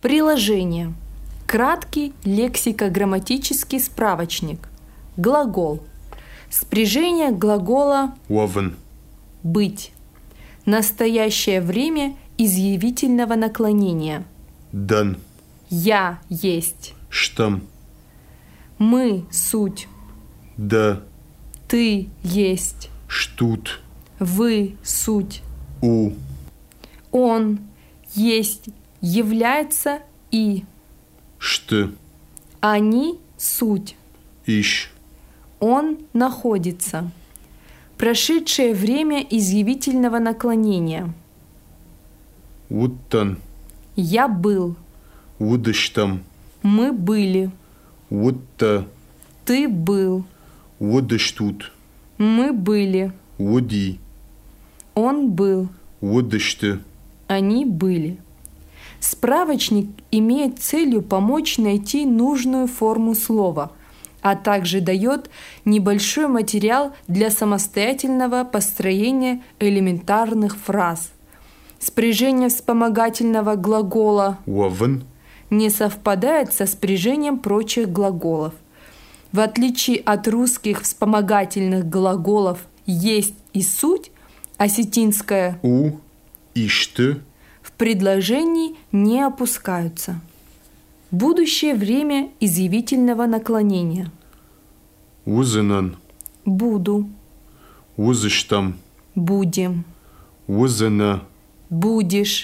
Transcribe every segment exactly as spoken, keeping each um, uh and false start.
Приложение. Краткий лексико-грамматический справочник. Глагол. Спряжение глагола Овен. «быть». Настоящее время изъявительного наклонения. Дан. «Я есть». Штам. «Мы» — суть. Да. «Ты» — есть. Штут. «Вы» — суть. У. «Он» — есть, является и. Шты. «Они» — суть. Ищ. «Он» находится. Прошедшее время изъявительного наклонения. Уттан. «Я был». Удыштам. «Мы были». Утта. «Ты был». Удыштут. «Мы были». Уди. «Он был». Удышты. «Они были». Справочник имеет целью помочь найти нужную форму слова, а также дает небольшой материал для самостоятельного построения элементарных фраз. Спряжение вспомогательного глагола Овен. не совпадает со спряжением прочих глаголов. В отличие от русских вспомогательных глаголов «есть» и «суть», осетинское У. Ишты. в предложении не опускаются. Будущее время изъявительного наклонения. Узенан. Буду, Узыштам. будем, Узена. будешь,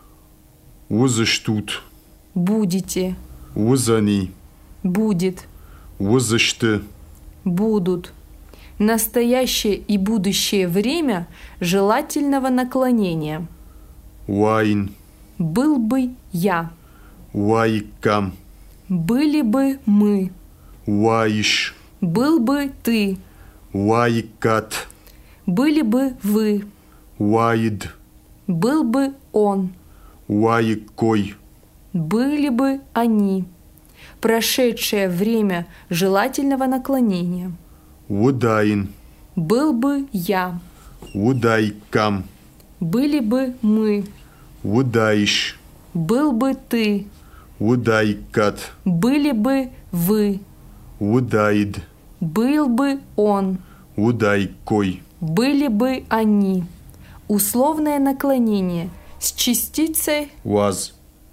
Узыштут. будете, Узани. будет, Узышты. будут. Настоящее и будущее время желательного наклонения. Уайн. Был бы я, Уайкам. были бы мы, Уаиш. был бы ты, Уайкат. были бы вы, Уаид. был бы он, Уайкой. были бы они. Прошедшее время желательного наклонения. Удаин. Был бы я, Удайкам. были бы мы, Удаиш. был бы ты, Удайкат. были бы вы, Удаид. был бы он, Удайкой. были бы они. Условное наклонение с частицей Уаз.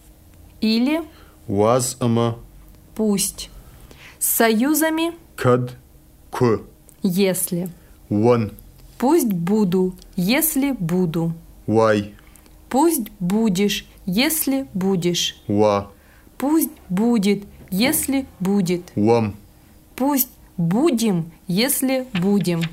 или Уаз ама. пусть. С союзами Кад. К. если. Вон. Пусть буду, если буду. Уай. Пусть будешь, если будешь. Уа. Пусть будет, если будет. Уам. Пусть будем, если будем.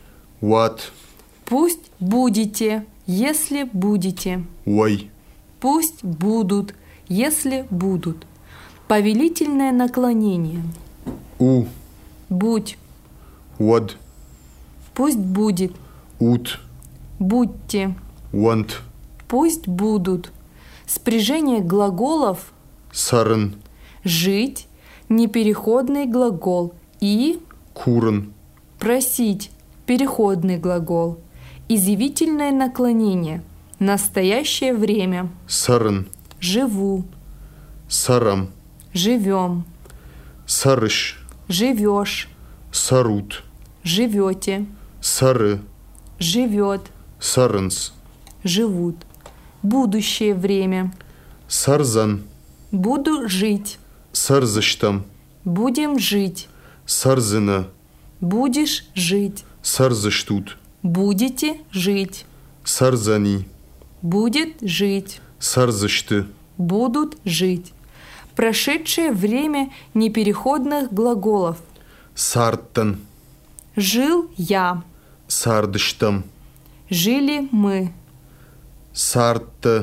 Уат. Пусть будете, если будете. Уай. Пусть будут, если будут. Повелительное наклонение. У. Будь. Уад. Пусть будет. Ут. Будьте. Уант. Пусть будут. Спряжение глаголов Сарен. «жить» – непереходный глагол и Курен. «просить» – переходный глагол. Изъявительное наклонение. Настоящее время. Сарен. Живу. Сарам. Живем. Сарыш. Живешь. Сарут. Живете. Сары. Живет. Саренс. Живут. Будущее время. Сарзан. Буду жить. Сарзыштам. Будем жить. Сарзына. Будешь жить. Сарзыштут. Будете жить. Сарзани. Будет жить. Сарзышты. Будут жить. Прошедшее время непереходных глаголов. Сарттан. Жил я. Сардыштам. Жили мы. Сартта.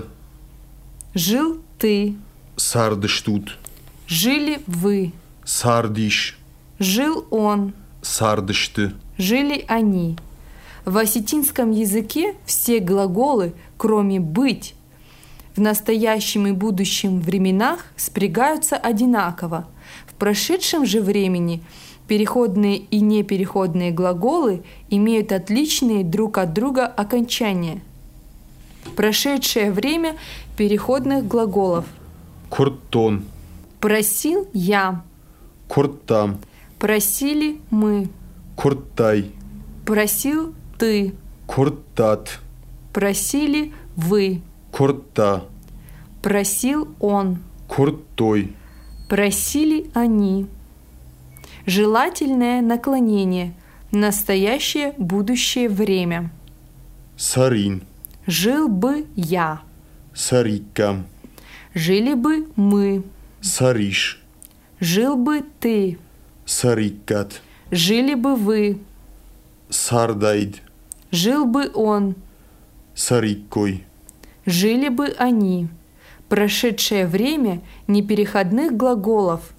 Жил ты. Сардыштут. Жили вы. Сардиш. Жил он. Сардышты. Жили они. В осетинском языке все глаголы, кроме «быть», в настоящем и будущем временах спрягаются одинаково. В прошедшем же времени переходные и непереходные глаголы имеют отличные друг от друга окончания. Прошедшее время переходных глаголов. Курттон. Просил я. Курттам. Просили мы. Курттай. Просил ты. Курттат. Просили вы. Куртта. Просил он. Курттой. Просили они. Желательное наклонение. Настоящее, будущее время. Сарин. Жил бы я. Сариккам. Жили бы мы. Сариш. Жил бы ты. Сариккат. Жили бы вы. Сардайд. Жил бы он. Сариккой. Жили бы они. Прошедшее время непереходных глаголов.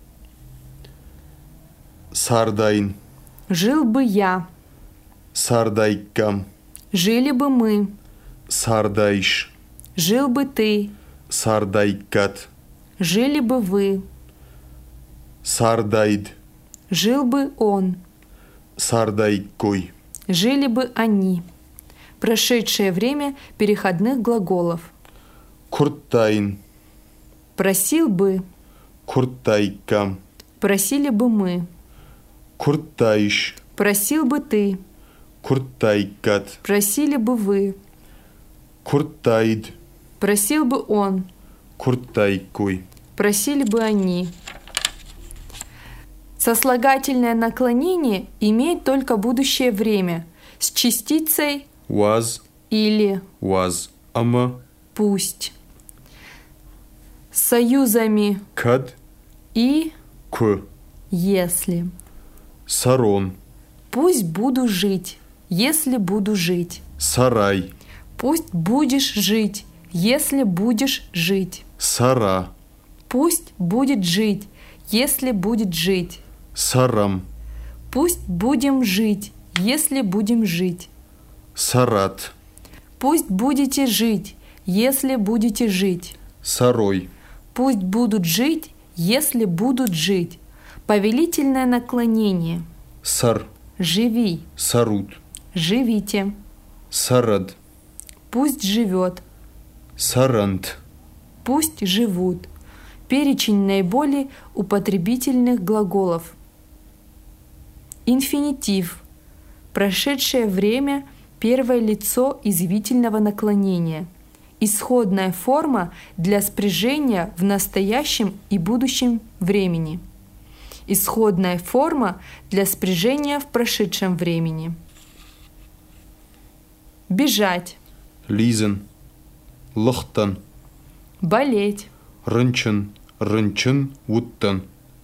Сардайн. Жил бы я. Сардайккам. Жили бы мы. Сардайш. Жил бы ты. Сардайккат. Жили бы вы. Сардайд. Жил бы он. Сардайккой. Жили бы они. Прошедшее время переходных глаголов. Курттайн. Просил бы. Курттайккам. Просили бы мы. Курттайш. Просил бы ты. Курттайккат. Просили бы вы. Курттайд. Просил бы он. Курттайккой. Просили бы они. Сослагательное наклонение имеет только будущее время с частицей Was. или Was. Ama. пусть. С союзами Kad. и К. если. Сарон. Пусть буду жить, если буду жить. Сарай. Пусть будешь жить, если будешь жить. Сара. Пусть будет жить, если будет жить. Сарам. Пусть будем жить, если будем жить. Сарат. Пусть будете жить, если будете жить. Сарой. Пусть будут жить, если будут жить. Повелительное наклонение. Сар. Живи. Сарут. Живите. Сарад. Пусть живет. Сарант. Пусть живут. Перечень наиболее употребительных глаголов. Инфинитив. Прошедшее время, первое лицо извительного наклонения. Исходная форма для спряжения в настоящем и будущем времени. Исходная форма для спряжения в прошедшем времени. Бежать. Лизен. Лохтан. Болеть. Рынчен. Рынчен. Уттан.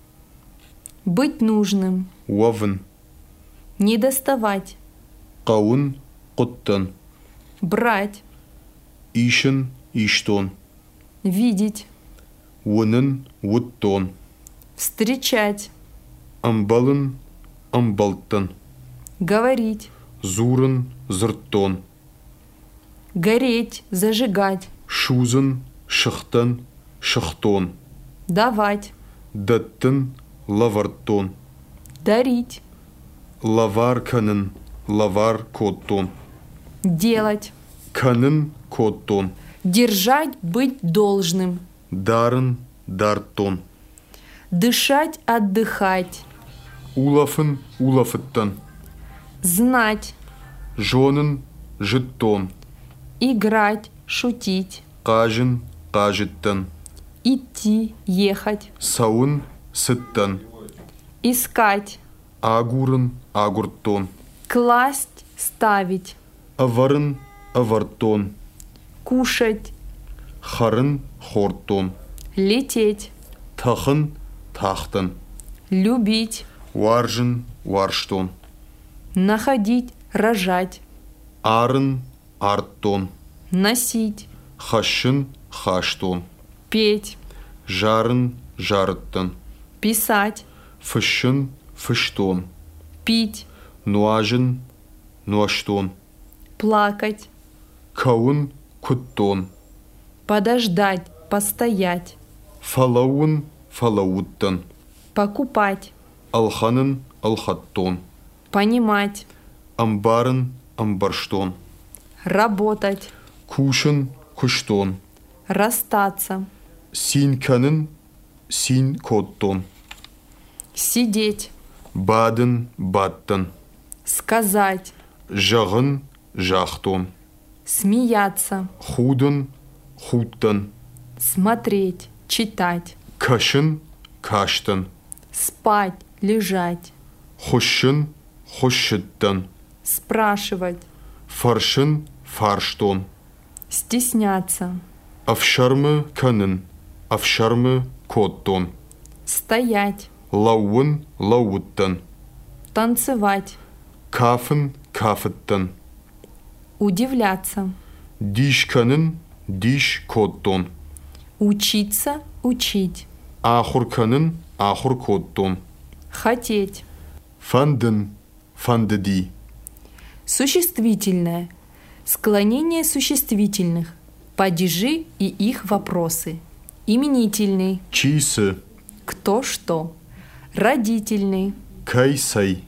Быть нужным. Уавн. Не доставать. Каун. Куттан. Брать. Ишен. Иштон. Видеть. Унын. Уттон. Встречать. Амбалын. Амбалтан. Говорить. Зурын. Зырттон. Гореть. Зажигать. Шузын. Шыхтан. Шыхтон. Давать. Даттын. Лавартон. Дарить. Лавар канын. Лавар коттон. Делать. Канын. Коттон. Держать. Быть должным. Дарын. Дартон. Дышать. Отдыхать. Улафын. Улафыттан. Знать. Жонын. Жыттон. Играть. Шутить. Кажын. Кажыттан. Идти. Ехать. Сауын. Сыттан. Искать. Агурын. Агурттон. Класть. Ставить. Аварын. Авартон. Кушать. Харын. Хорттон. Лететь. Тахын. Тахтан. Любить. Варжын. Варштон. Находить. Рожать. Арын. Арттон. Носить. Хашын. Хаштон. Петь. Жарын. Жарыттан. Писать. Фышын. Фыштон. Пить. Нуажын. Нуаштон. Плакать. Каун. Куттон. Подождать. Постоять. Фалауын. Фалауттан. Покупать. Алханын. Алхаттон. Понимать. Амбарын. Амбарштон. Работать. Кушын. Куштон. Расстаться. Синканын, син коттон. Сидеть. Бадын, баттын. Сказать. Жағын, жақтон. Смеяться. Худын, хуттын. Смотреть. Читать. Кашын, каштын. Спать. Лежать. Хушын, хушыттын. Спрашивать. Фаршын, фарштон. Стесняться. Афшармы, канын. Афшармы, коттон. Стоять. Лауын, лауыттын. Танцевать. Кафын, кафыттын. Удивляться. Дишканын, диш коттон. Учиться. Учить. Ахурканын, ахур коттон. Хотеть. Фандын, фандыди. Существительное. Склонение существительных. Падежи и их вопросы. Именительный. Чисы. Кто что. Родительный. Кайсай.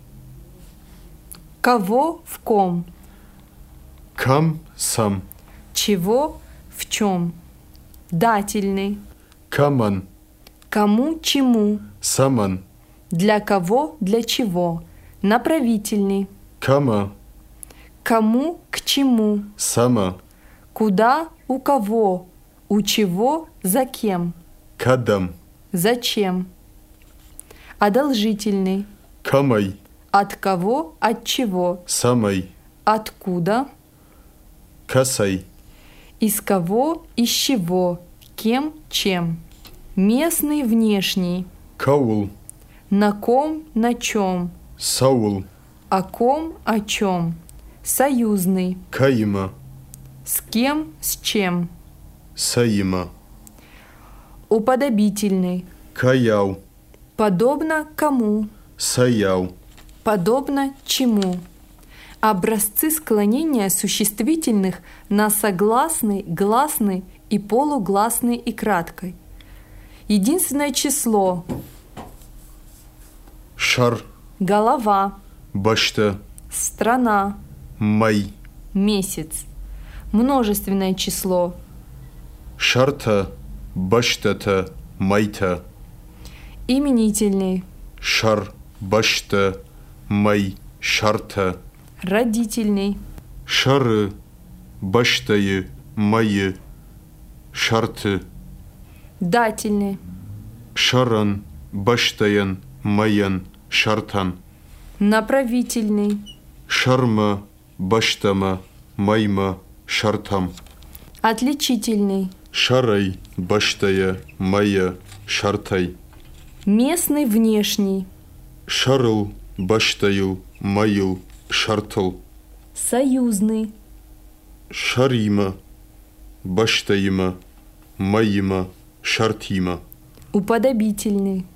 Кого в ком. Кам, сам. Чего в чем. Дательный. Каман. Кому чему. Саман. Для кого для чего. Направительный. Кама. Кому к чему. Сама. Куда у кого. У чего за кем. Кадам. Зачем. Одолжительный. Камай. От кого, от чего. Самай. Откуда. Касай. Из кого, из чего. Кем, чем. Местный, внешний. Каул. На ком, на чем. Саул. О ком, о чем. Союзный. Каима. С кем, с чем. Саима. Уподобительный. Каяу. Подобно кому. Саяу. Подобно чему. Образцы склонения существительных на согласный, гласный и полугласный и краткой. Единственное число. Шар. Голова. Башта. Страна. Май. Месяц. Множественное число. Шарта. Баштата. Майта. Именительный. Шар. Башта. Май. Шарта. Родительный. Шары. Баштайы. Майы. Шарты. Дательный. Шаран. Баштаян. Маян. Шартан. Направительный. Шарма. Баштама. Майма. Шартам. Отличительный. Шарай. Баштая. Майя. Шартай. Местный, внешний. Шарыл. Баштайыл. Майыл. Шартыл. Союзный. Шарима. Баштаима. Майима. Шартима. Уподобительный.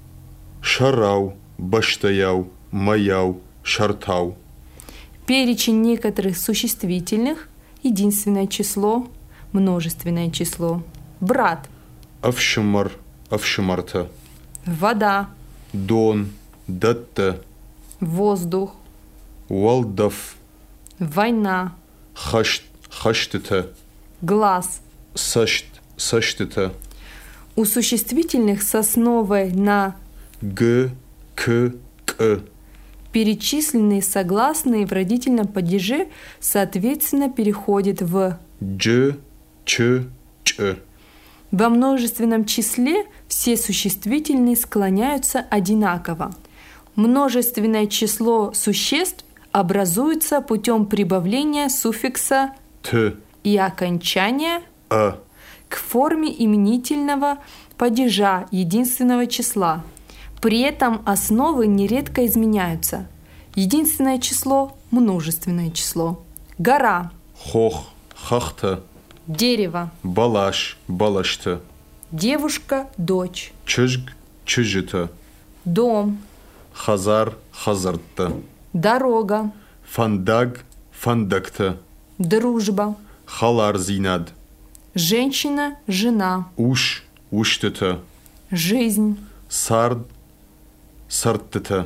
Шарау. Баштаяу. Маяу. Шартау. Перечень некоторых существительных. Единственное число. Множественное число. Брат. Авшимар. Авшимарта. Вода. Дон. Датта. Воздух. Уалдаф. Война. Хашт. Хаштыта. Глаз. Сашт. Саштыта. У существительных с основой на Г. К. К. перечисленные согласные в родительном падеже соответственно переходят в Дж. Ч. Ч. Во множественном числе все существительные склоняются одинаково. Множественное число существ образуется путем прибавления суффикса Т. и окончания А. к форме именительного падежа единственного числа. При этом основы нередко изменяются. Единственное число – множественное число. Гора. Хох. Хахта. Дерево. Балаш. Балашта. Девушка – дочь. Чыжг. Чыжыта. Дом. Хазар. Хазартта. Дорога. Фандаг. Фандакта. Дружба. Халар зинад. Женщина – жена. Уш. Уштыта. Жизнь. Сард. Сарттыта.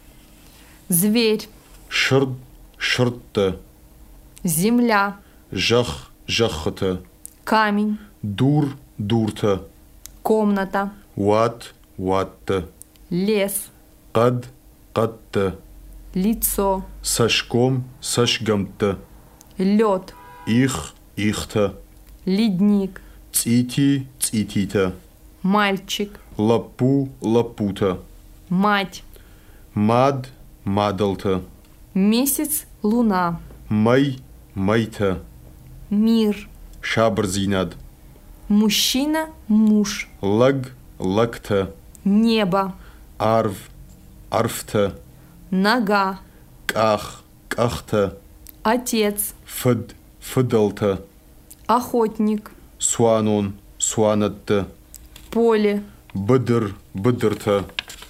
Зверь. Шырд. Шыртта. Земля. Жах. Жаххыта. Камень. Дур. Дурта. комната, وات وات лес, قد قدت лицо, سشكم سشكمت лед, إخ إخت ледник, تيتي تيتيت мальчик, لبو لبوت мать, ماد مادلت месяц, луна, مي ميت мир, شابرزيناد мужчина, муж, لق لقت небо, عرف عرفت нога, كاخ كاخت отец, فد فدلت охотник, سوانون سوانت поле, بدر بدرت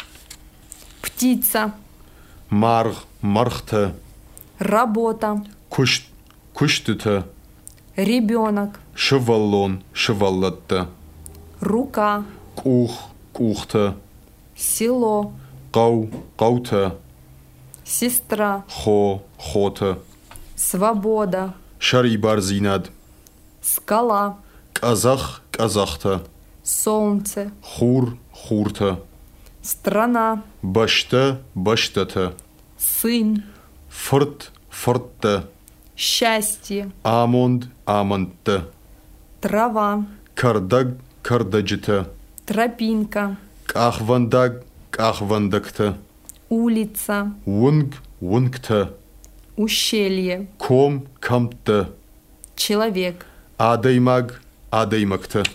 птица, مارغ مرخت работа, كشت كشتت ребенок, شفلون شفلت рука, كوخ كوخت село, قو قوت сестра, خو خوت свобода, شري بارزيناد скала, كازخ كازخت солнце, خور خورت страна, بشت بشتت сын, فرت فرت счастье, آموند آمنت трава, كردق كردجت тропинка, كاخوندق كاخوندكت улица, ونق ونكت ущелье, كوم كمت человек. آديماغ آديمكت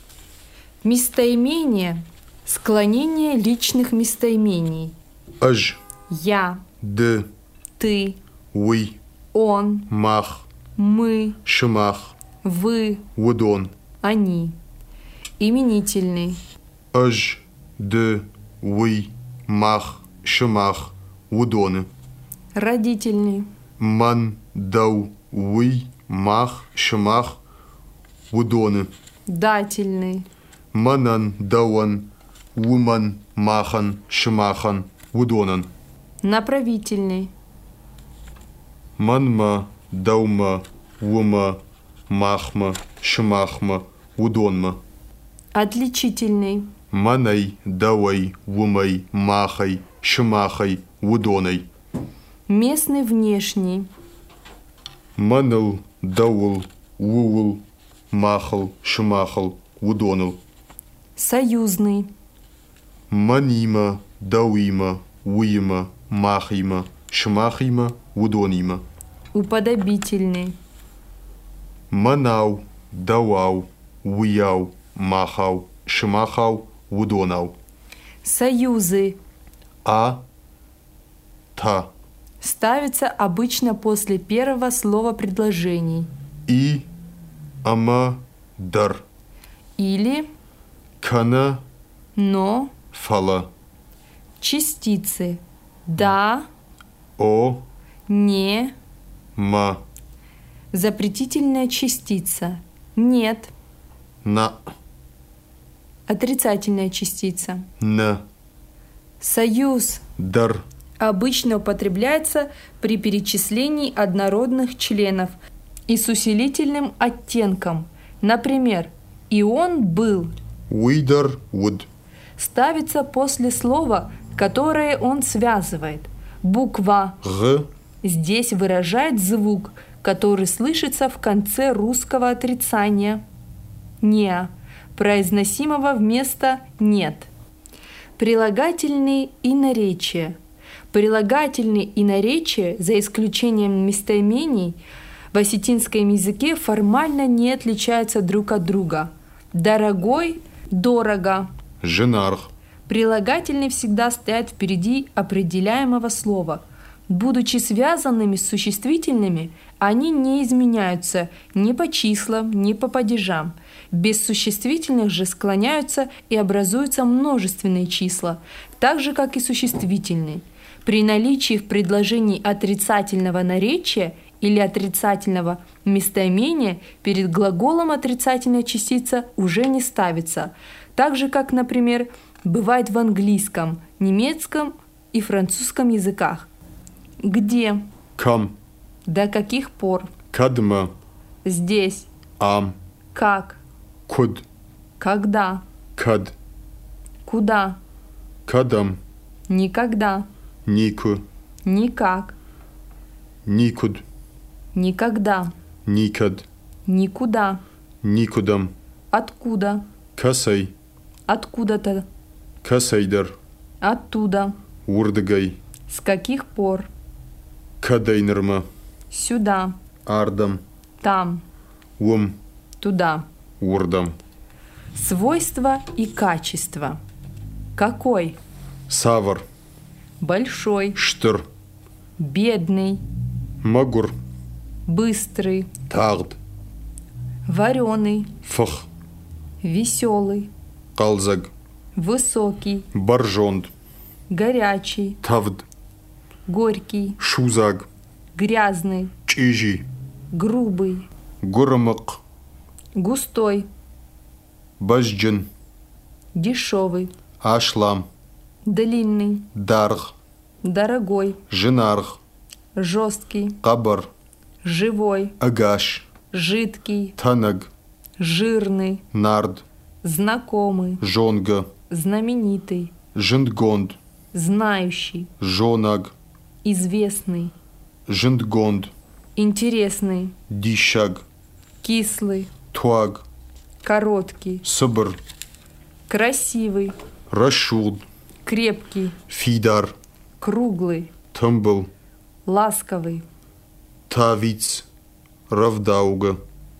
Местоимение – склонение личных местоимений. أج Я, د ты, وي он, ماخ мы, شماخ вы, ودون они. Именительный. أج د وي ماخ شماخ ودون Родительный. من دو وي ماخ شماخ ودون Дательный. منن دون ومن ماخن شماخن ودونن Направительный. منما دوما وما ماخما شماخما ودونما Отличительный. مني دوي ومي ماخي شماخي ودوني Местный внешний. منل دول وول ماخل شماخل ودونل Союзный. منيما دويما ويما ماخيما شماخيما ودونيما Уподобительный. مناو دواو وياو ماخاو شماخاو ودوناو Союзы. а та Ставится обычно после первого слова предложений. и ама дар Или кана но, фала частицы. Да, о не, ма запретительная частица. Нет, на отрицательная частица. на Союз дар обычно употребляется при перечислении однородных членов и с усилительным оттенком. Например, «и он был» уидар вуд ставится после слова, которое он связывает. Буква г здесь выражает звук, который слышится в конце русского отрицания «не», произносимого вместо «нет». Прилагательные и наречия. Прилагательные и наречия, за исключением местоимений, в осетинском языке формально не отличаются друг от друга. Дорогой – дорого. женарх Прилагательные всегда стоят впереди определяемого слова. Будучи связанными с существительными, они не изменяются ни по числам, ни по падежам. Без существительных же склоняются и образуются множественные числа, так же, как и существительные. При наличии в предложении отрицательного наречия или отрицательного местоимения перед глаголом отрицательная частица уже не ставится, так же, как, например, бывает в английском, немецком и французском языках. Где? кам До каких пор? кадма Здесь. ам Как? куд Когда? Кад. Куда? Кадам. Никогда. Нику. Никак. Никуд. Никогда. Никад. Никуда. Никудам. Откуда? Касай. Откуда-то. Касайдер. Оттуда. Урдгай. С каких пор? Кадайнерма. Сюда. Ардам. Там. Ум. Туда. Урдам. Свойства и качества. Какой? Савар. Большой. Штыр. Бедный. Магур. Быстрый. Тагд. Вареный. Фах. Веселый. Калзаг. Высокий. Баржонд. Горячий. Тавд. Горький. Шузаг. Грязный. Чижи. Грубый. Гурамак. Густой. Бажджин. Дешевый. Ашлам. Длинный. Дарх. Дорогой. Жинарх. Жесткий. Кабар. Живой. Агаш. Жидкий. Танаг. Жирный. Нард. Знакомый. Жонга. Знаменитый. Жиндгонд. Знающий. Жонаг. Известный. Жиндгонд. Интересный. Дишаг. Кислый. Туаг. Короткий. Сабр. Красивый. Рашуд. Крепкий. Фидар. Круглый. Тумбл. Ласковый. Тавиц. Равдауга.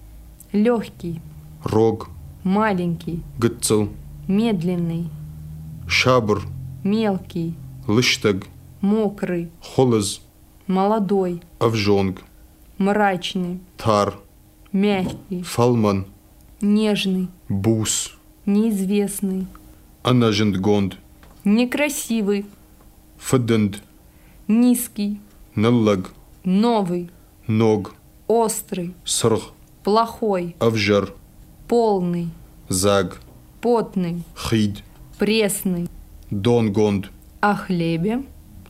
Легкий. Рог. Маленький. Гыцл. Медленный. Шабр. Мелкий. Лыштаг. Мокрый. Холыз. Молодой. Авжонг. Мрачный. Тар. Мягкий. Фалман. Нежный. Бус. Неизвестный. Анажиндгонд. Некрасивый. Фаденд. Низкий. Наллаг. Новый. Ног. Острый. Срх. Плохой. Авжар. Полный. Заг. Потный. Хид. Пресный. Донгонд. О хлебе.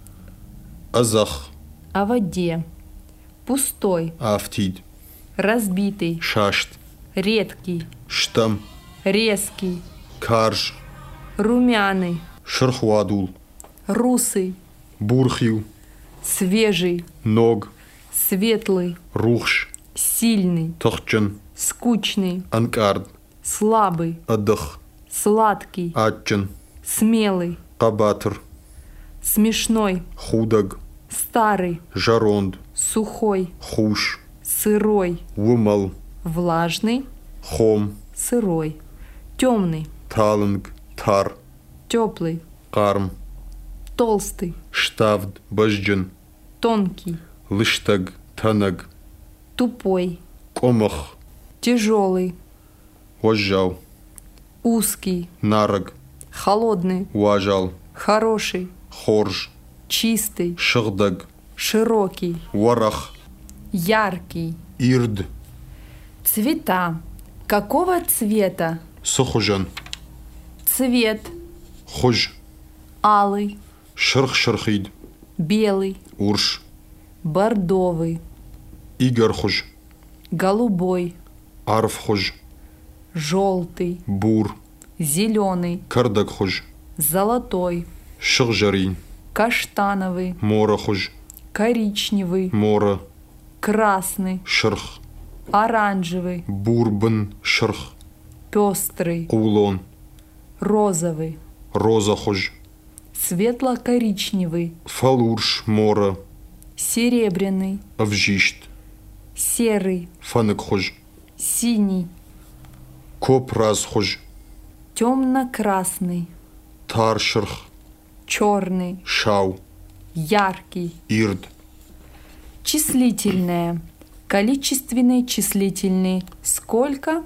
Азах. О воде. Пустой. Афтид. Разбитый. Шашт. Редкий. Штам. Резкий. Карж. Румяный. Шерхуадул. Русый. Бурхил. Свежий. Ног. Светлый. Рухш. Сильный. Тохчан. Скучный. Анкард. Слабый. Адах. Сладкий. Атчан. Смелый. Кабатр. Смешной. Худаг. Старый. Жаронд. Сухой. Хуш. Сырой. Вумал. Влажный. Хом. Сырой. Темный. Таланг. Тар. Теплый. Карм. Толстый. Штавд. Бажджин. Тонкий. Лыштаг. Танаг. Тупой. Комах. Тяжелый. Вожжал. Узкий. Нараг. Холодный. Важал. Хороший. Хорж. Чистый. Шахдаг. Широкий. Варах. Яркий. Ирд. Цвета. Какого цвета? Сухужан. Цвет. Хуж. Алый. Шерх шерхид. Белый. Урш. Бордовый. Игар хуж. Голубой. Арф хуж. Желтый. Бур. Зеленый. Кардаг хуж. Золотой. Шахжарин. Каштановый. Мора хуж. Коричневый. Мора. Красный. Шерх. Оранжевый. Бурбан. Шерх. Пестрый. Кулон. Розовый. Роза хуж. Светло-коричневый. Фалурш. Мора. Серебряный. Авжишт. Серый. Фанек хуж. Синий. Копраз хуж. Темно-красный. Тар шерх. Черный. Шау. Яркий. Ирд. Числительное. Количественный, числительный. Сколько?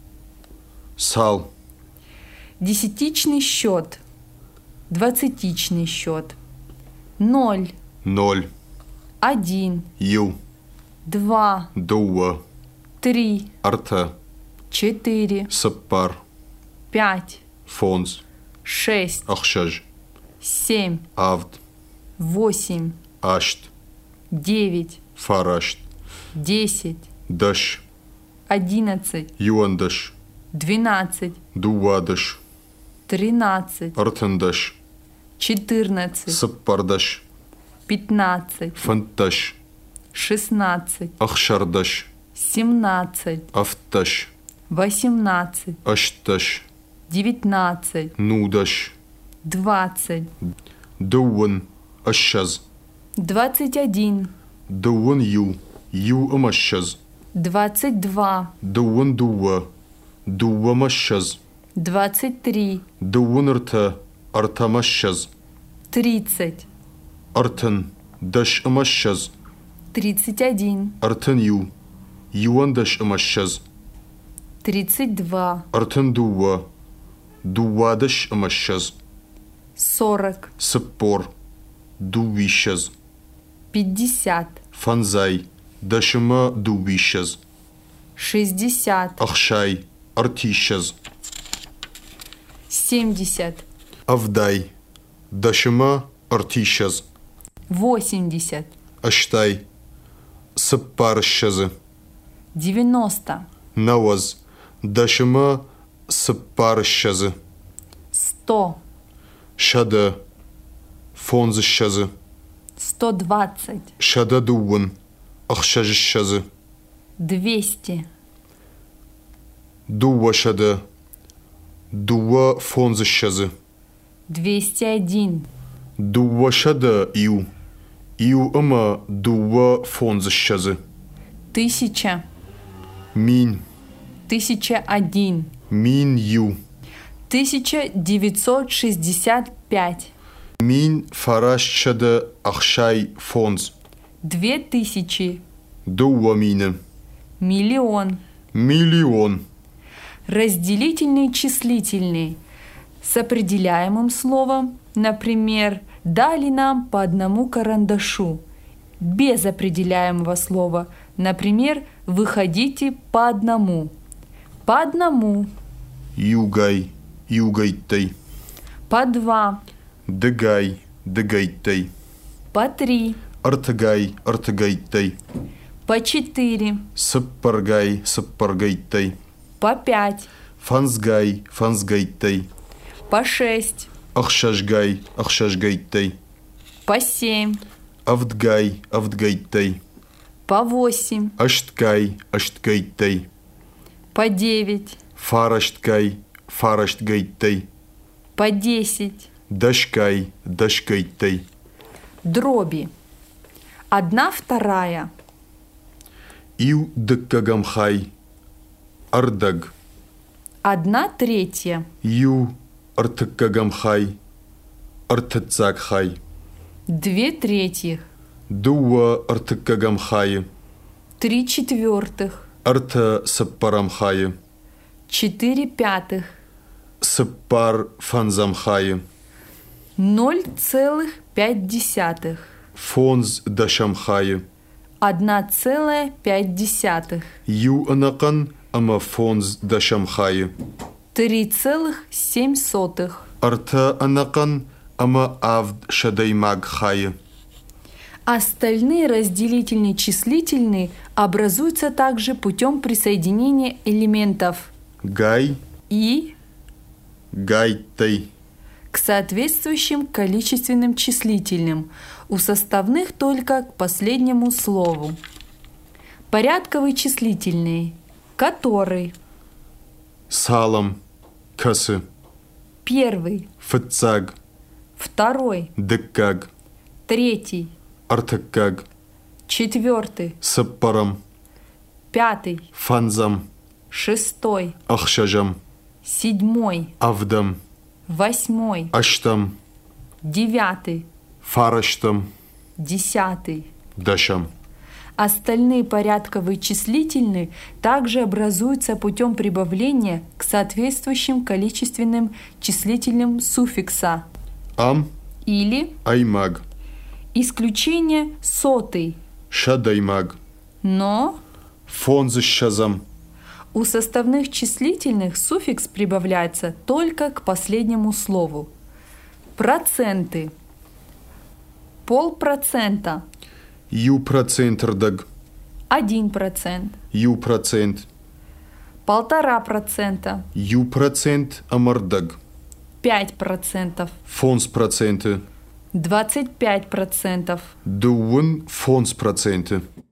Сал. Десятичный счет. Двадцатичный счет. Ноль. Ноль. Один. Ю. Два. Дуа. Три. Арта. Четыре. Саппар. Пять. Фонс. Шесть. Ахшаж. Семь. Авд. Восемь. Ашт. Девять. Фарашт. Десять. Даш. Одиннадцать. Юандаш. Двенадцать. Дуадаш. тринадцать, артындаш, четырнадцать, сыппардаш, пятнадцать, фанташ, шестнадцать, ахшардаш, семнадцать, афташ, восемнадцать, ашташ, девятнадцать, нудаш, двадцать, дуун, ашшаз, двадцать один, дуун ю, ю амашшаз, двадцать два, дуун дуа, дуа машшаз, двадцать три, дуун рта, арта машшаз, тридцать, артын, даш амашшаз, тридцать один, артын ю, юан даш амашшаз, тридцать два, артын дуа, дуа даш амашшаз, сорок, сыппор, дуишшаз, пятьдесят, фанзай, дашыма дуишшаз, шестьдесят, ахшай, артишшаз, семьдесят, авдай, дашыма артишшаз, восемьдесят, аштай, сыппаршшазы, девяносто, наваз, дашыма сыппаршшазы, сто, шада, фонзышшазы, сто двадцать, шада дуун, ахшажышшазы, двести, дуа шада, дуа фонзышшазы, двести один, дуа шада ю, ю ама дуа фонзышшазы, тысяча, мин, тысяча один, мин ю, тысяча девятьсот шестьдесят пять, мин фараш шада ахшай фонз, две тысячи, дуа мина, миллион, миллион, разделительный числительный с определяемым словом, например, дали нам по одному карандашу, без определяемого слова, например, выходите по одному, по одному, югай, югайтай, по два, дыгай, дыгайтай, по три, артыгай, артыгайтай, по четыре, сыппаргай, сыппаргайтай, по пять, фанзгай, фанзгайтай, по шесть, ахшашгай, ахшашгайтай, по семь, авдгай, авдгайтай, по восемь, ашткай, ашткайтай, по девять, фарашткай, фараштгайтай, по десять, дашкай, дашкайтай, дроби. Одна вторая, ю дыккагамхай, ардаг, одна третья, ю артыккагамхай, артыцакхай, две третьих, дуа артыккагамхай, три четвертых, арта сыппарамхай, четыре пятых, сыппар фанзамхай, ноль целых пять десятых, фонз дашамхай, одна целая пять десятых, ю анакан ама фонз дашамхай, три целых семь сотых. арта анакан ама авд шадаймагхай. Остальные разделительные числительные образуются также путем присоединения элементов Гай, «и» гайтай, к соответствующим количественным числительным, у составных только к последнему слову. Порядковые числительные, который, салам, касы, первый, фыцаг, второй, дыккаг, третий, артыккаг, четвертый, сыппарам, пятый, фанзам, шестой, ахшажам, седьмой, авдам, восьмой, аштам, девятый, фараштам, десятый. дашам. Остальные порядковые числительные также образуются путем прибавления к соответствующим количественным числительным суффикса Ам, или аймаг, исключение сотый, шадаймаг, но фонзышшазам, у составных числительных суффикс прибавляется только к последнему слову. Проценты. Полпроцента. ю процент рдаг, Один процент. ю процент, Полтора процента. ю процент амардаг, пять процентов, fondsprocente, двадцать пять процентов, doen fondsprocente.